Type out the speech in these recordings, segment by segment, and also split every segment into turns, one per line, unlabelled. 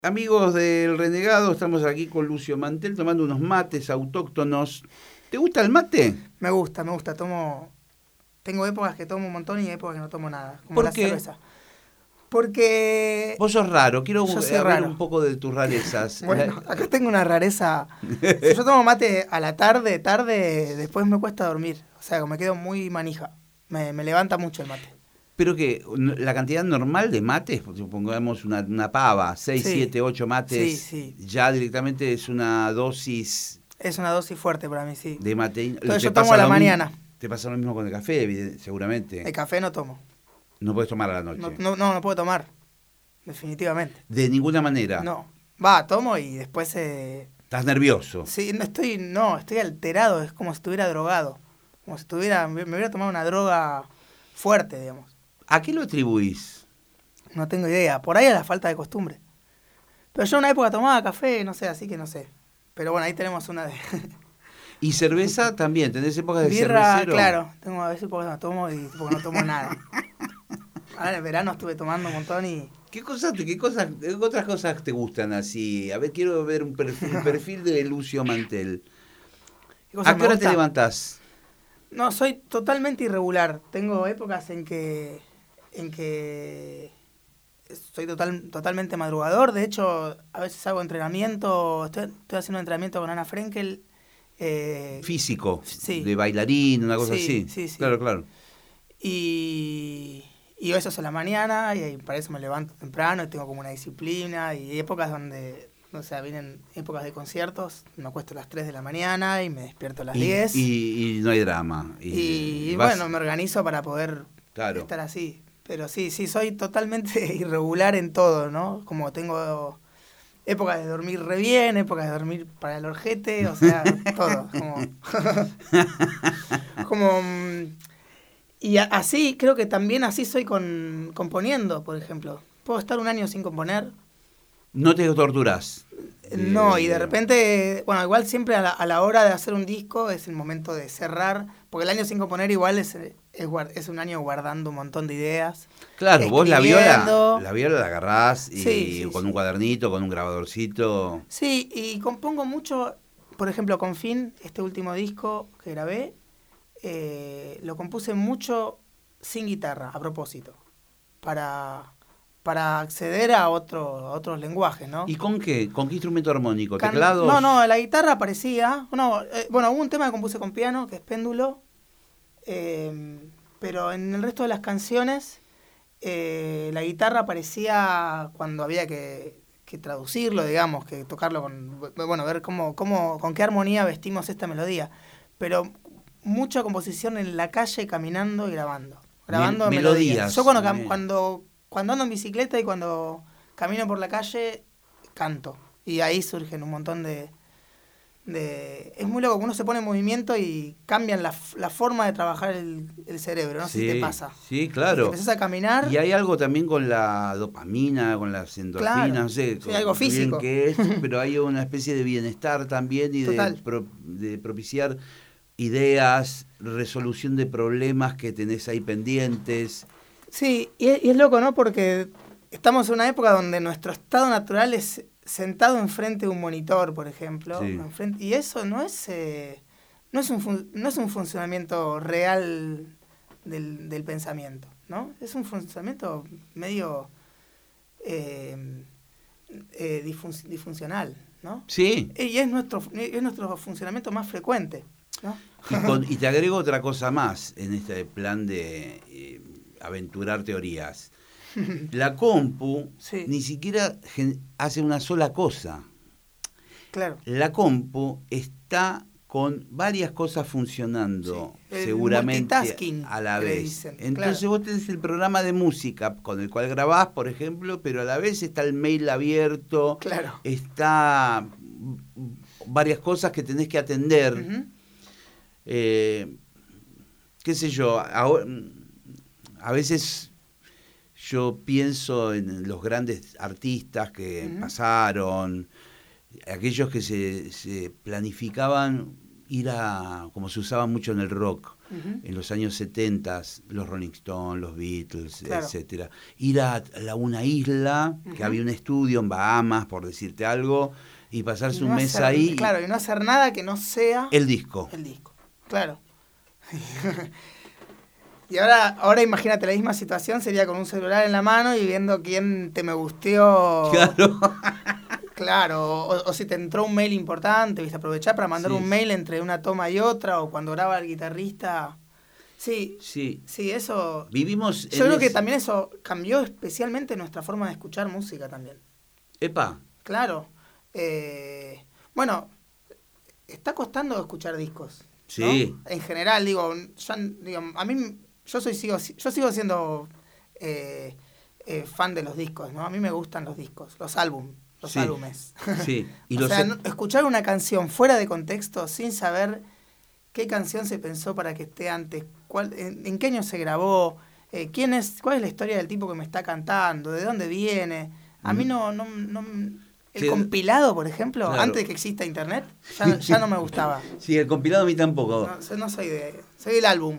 Amigos del Renegado, estamos aquí con Lucio Mantel tomando unos mates autóctonos. ¿Te gusta el mate?
Me gusta, tengo épocas que tomo un montón y épocas que no tomo nada, como
¿Por
la
qué?
cerveza. Porque
Vos sos raro, quiero
yo soy
hablar
raro.
un poco de tus rarezas.
Bueno, acá tengo una rareza. Si yo tomo mate a la tarde, después me cuesta dormir. O sea, me quedo muy manija. Me levanta mucho el mate.
Pero que la cantidad normal de mates, supongamos una pava, 6,
Sí,
7, 8 mates,
sí.
ya directamente es una dosis
Es una dosis fuerte para mí, sí.
de mate.
Entonces yo tomo a la mañana.
Te pasa lo mismo con el café, seguramente.
El café no tomo.
No puedes tomar a la noche.
No puedo tomar. Definitivamente.
De ninguna manera.
No. Tomo y después...
Estás nervioso.
Sí, estoy alterado, es como si estuviera drogado. Como si me hubiera tomado una droga fuerte, digamos.
¿A qué lo atribuís?
No tengo idea. Por ahí a la falta de costumbre. Pero yo en una época tomaba café, no sé, así que no sé. Pero bueno, ahí tenemos una de...
¿Y cerveza también? ¿Tenés épocas de
Birra,
cervecero?
claro. Tengo a veces porque no tomo y porque no tomo nada. Ahora en el verano estuve tomando un montón y...
¿Qué otras cosas te gustan así? A ver, quiero ver un perfil de Lucio Mantel. ¿A qué hora te levantás?
No, soy totalmente irregular. Tengo épocas en que soy totalmente madrugador. De hecho, a veces hago entrenamiento. Estoy haciendo entrenamiento con Ana Frenkel.
Físico,
Sí.
de bailarín, una cosa
Sí,
así.
sí.
Claro.
Y eso es a la mañana y para eso me levanto temprano y tengo como una disciplina. Y hay épocas donde, o sea, vienen épocas de conciertos, me acuesto a las 3 de la mañana y me despierto a las 10.
Y no hay drama.
Y bueno, me organizo para poder estar así. Pero sí, soy totalmente irregular en todo, ¿no? Como tengo épocas de dormir re bien, épocas de dormir para el orjete, o sea, todo. Como y así, creo que también así soy componiendo, por ejemplo. Puedo estar un año sin componer.
¿No te torturás?
No, y de repente, bueno, igual siempre a la hora de hacer un disco es el momento de cerrar, porque el año sin componer igual es un año guardando un montón de ideas.
Claro, vos la viola la agarrás y con un cuadernito, con un grabadorcito.
Sí, y compongo mucho, por ejemplo, con Fin, este último disco que grabé, lo compuse mucho sin guitarra, a propósito, para acceder a otros lenguajes, ¿no?
¿Y con qué? ¿Con qué instrumento armónico? ¿Teclados?
No, la guitarra aparecía. Bueno, hubo un tema que compuse con piano, que es Péndulo, pero en el resto de las canciones la guitarra aparecía cuando había que traducirlo, digamos, que tocarlo ver con qué armonía vestimos esta melodía. Pero mucha composición en la calle, caminando y grabando melodías. Yo cuando ando en bicicleta y cuando camino por la calle, canto. Y ahí surgen un montón de... Es muy loco, uno se pone en movimiento y cambian la forma de trabajar el cerebro, no sé si te pasa.
Sí, claro.
Y empezás a caminar...
Y hay algo también con la dopamina, con las endorfinas,
claro,
no sé
algo físico.
Qué es, pero hay una especie de bienestar también y de propiciar ideas, resolución de problemas que tenés ahí pendientes.
Sí, y es loco, ¿no? Porque estamos en una época donde nuestro estado natural es sentado enfrente de un monitor, por ejemplo.
Sí.
Y eso no es un funcionamiento real del pensamiento, ¿no? Es un funcionamiento medio disfuncional, ¿no?
Sí.
Y es nuestro funcionamiento más frecuente, ¿no?
Y te agrego otra cosa más en este plan de aventurar teorías. La compu ni siquiera hace una sola cosa.
Claro.
La compu está con varias cosas funcionando seguramente a la vez.
Dicen,
entonces vos tenés el programa de música con el cual grabás, por ejemplo, pero a la vez está el mail abierto, está varias cosas que tenés que atender.
Uh-huh.
Qué sé yo, a veces yo pienso en los grandes artistas que pasaron, aquellos que se planificaban como se usaba mucho en el rock, en los años 70, los Rolling Stones, los Beatles, etcétera. Ir a una isla, que había un estudio en Bahamas, por decirte algo, y pasarse un mes ahí.
Claro, y no hacer nada que no sea...
El disco.
Claro. Y ahora imagínate la misma situación, sería con un celular en la mano y viendo quién te me gusteó.
Claro.
Claro, o si te entró un mail importante, ¿viste? Aprovechar para mandar un mail entre una toma y otra, o cuando graba el guitarrista. Sí, eso...
Vivimos...
Yo creo que también eso cambió especialmente nuestra forma de escuchar música también.
¡Epa!
Claro. Bueno, está costando escuchar discos.
Sí.
¿No? En general, a mí, yo sigo siendo fan de los discos, ¿no? A mí me gustan los discos, los álbumes.
Sí. Y
escuchar una canción fuera de contexto, sin saber qué canción se pensó para que esté antes, en qué año se grabó, cuál es la historia del tipo que me está cantando, de dónde viene. A mí no el compilado, por ejemplo, claro, antes de que exista internet, ya no me gustaba.
Sí, el compilado a mí tampoco.
No soy del álbum.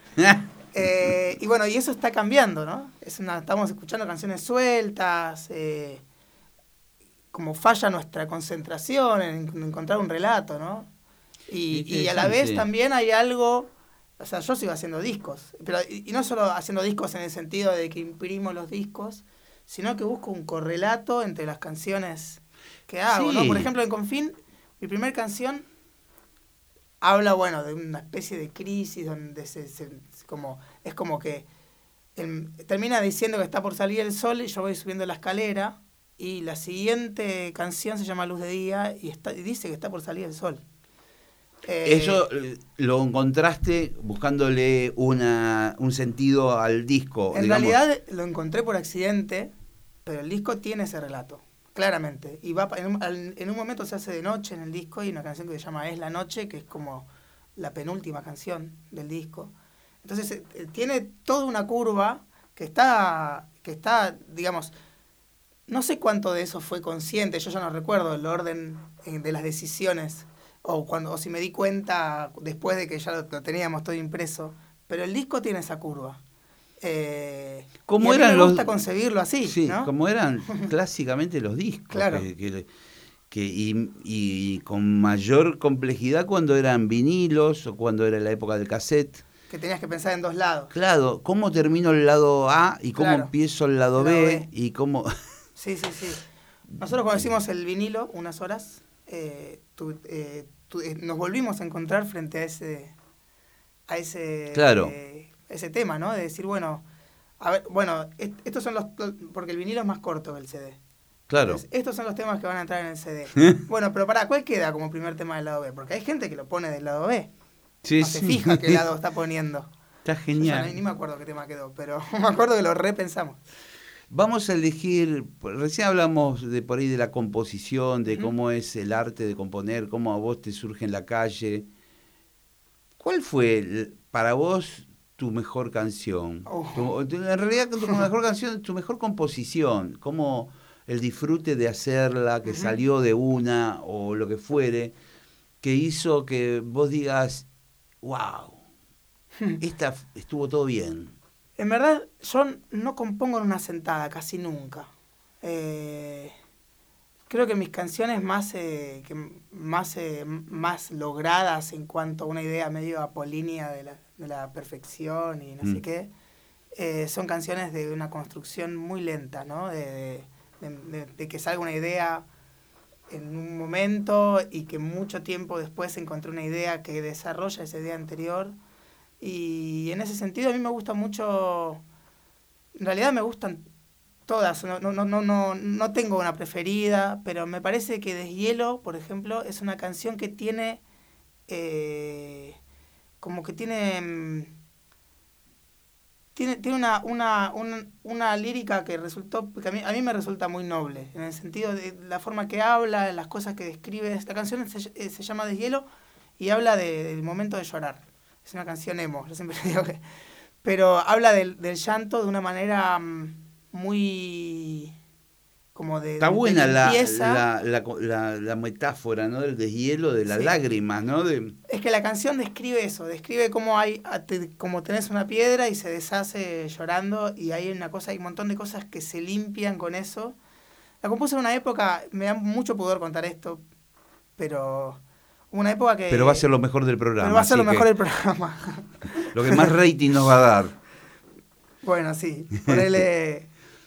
Y bueno, y eso está cambiando, ¿no? Estamos escuchando canciones sueltas, como falla nuestra concentración en encontrar un relato, ¿no? Y a la vez también hay algo, o sea, yo sigo haciendo discos, pero y no solo haciendo discos en el sentido de que imprimo los discos, sino que busco un correlato entre las canciones que hago, ¿no? Por ejemplo, en Confín, mi primera canción habla, bueno, de una especie de crisis donde es como que termina diciendo que está por salir el sol y yo voy subiendo la escalera y la siguiente canción se llama Luz de Día y dice que está por salir el sol.
Eso lo encontraste buscándole un sentido al disco.
En realidad lo encontré por accidente, pero el disco tiene ese relato, claramente. Y en un momento se hace de noche en el disco y hay una canción que se llama Es la Noche, que es como la penúltima canción del disco. Entonces tiene toda una curva que está, digamos, no sé cuánto de eso fue consciente, yo ya no recuerdo el orden de las decisiones, o si me di cuenta después de que ya lo teníamos todo impreso, pero el disco tiene esa curva.
¿Cómo
y a mí me gusta concebirlo así,
sí,
¿no?
Como eran clásicamente los discos.
Claro.
Y con mayor complejidad cuando eran vinilos o cuando era la época del cassette.
Que tenías que pensar en dos lados.
Claro, ¿cómo termino el lado A y cómo empiezo el lado B? Y cómo...
Sí. Nosotros cuando hicimos el vinilo, unas horas, nos volvimos a encontrar frente a ese tema, ¿no? De decir, bueno, a ver, estos son porque el vinilo es más corto que el CD.
Claro.
Entonces, estos son los temas que van a entrar en el CD. Bueno, pero ¿cuál queda como primer tema del lado B? Porque hay gente que lo pone del lado B.
Sí,
no se fija qué lado está poniendo.
Está genial.
Yo ni me acuerdo qué tema quedó, pero me acuerdo que lo repensamos.
Vamos a elegir, recién hablamos por ahí de la composición, de cómo es el arte de componer, cómo a vos te surge en la calle. ¿Cuál fue para vos tu mejor canción? En realidad tu mejor canción, tu mejor composición, cómo el disfrute de hacerla, que salió de una o lo que fuere, que hizo que vos digas, wow, esta estuvo todo bien.
En verdad, yo no compongo en una sentada, casi nunca. Creo que mis canciones más logradas en cuanto a una idea medio apolínea de la perfección y no sé qué, son canciones de una construcción muy lenta, ¿no? De que salga una idea en un momento y que mucho tiempo después encontré una idea que desarrolla esa idea anterior. Y en ese sentido a mí me gusta mucho, en realidad me gustan todas, no tengo una preferida, pero me parece que Deshielo, por ejemplo, es una canción que tiene, como que tiene una lírica que a mí me resulta muy noble, en el sentido de la forma que habla, las cosas que describe. Esta canción se llama Deshielo y habla del momento de llorar. Es una canción emo, yo siempre digo que... Pero habla del llanto de una manera muy como de
Está
de
buena
limpieza.
la metáfora, ¿no? Del deshielo de las
Sí.
lágrimas, ¿no?
Es que la canción describe eso, describe cómo como tenés una piedra y se deshace llorando y hay un montón de cosas que se limpian con eso. La compuse en una época, me da mucho pudor contar esto, pero hubo una época que...
Pero va a ser lo mejor del programa.
Pero va a ser lo
así
mejor
que
del programa.
lo que más rating nos va a dar.
Bueno, sí, ponele...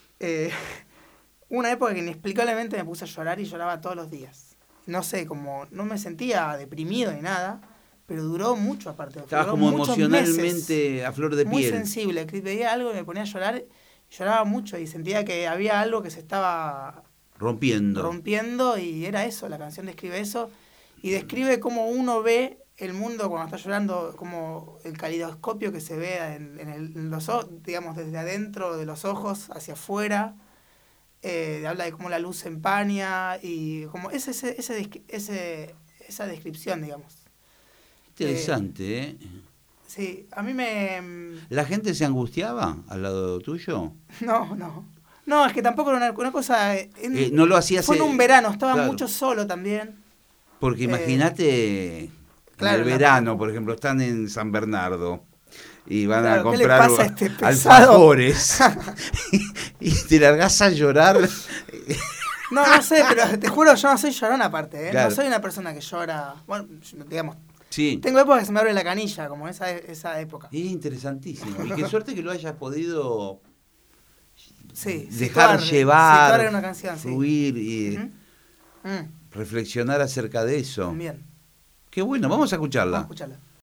una época que inexplicablemente me puse a llorar y lloraba todos los días. No sé, como no me sentía deprimido ni nada, pero duró mucho aparte.
Estabas
Duró
como
muchos
emocionalmente
meses,
a flor de
muy
piel.
sensible. Veía algo y me ponía a llorar, lloraba mucho y sentía que había algo que se estaba rompiendo y era eso, la canción describe eso y describe cómo uno ve el mundo cuando está llorando, como el calidoscopio que se ve en los ojos, digamos, desde adentro de los ojos hacia afuera. Habla de cómo la luz se empaña y como esa descripción, digamos.
Interesante, ¿eh?
Sí, a mí
¿La gente se angustiaba al lado tuyo?
No, es que tampoco era una cosa...
No lo hacías...
Fue en un verano, estaba
claro.
mucho solo también.
Porque imagínate,
claro,
en el verano, por ejemplo, están en San Bernardo y van a
¿qué le
comprar
pasa a este pesado?
alfajores y te largás a llorar.
No sé, pero te juro, yo no soy llorón aparte, ¿eh?
Claro.
No soy una persona que llora... Bueno, digamos,
Sí.
tengo épocas que se me abre la canilla, como esa época.
Es interesantísimo. Y qué suerte que lo hayas podido
Sí,
dejar
situar
llevar,
en una canción, sí.
fluir y
Ujú.
reflexionar acerca de eso.
Bien,
Qué bueno, vamos a escucharla.
vamos a escucharla.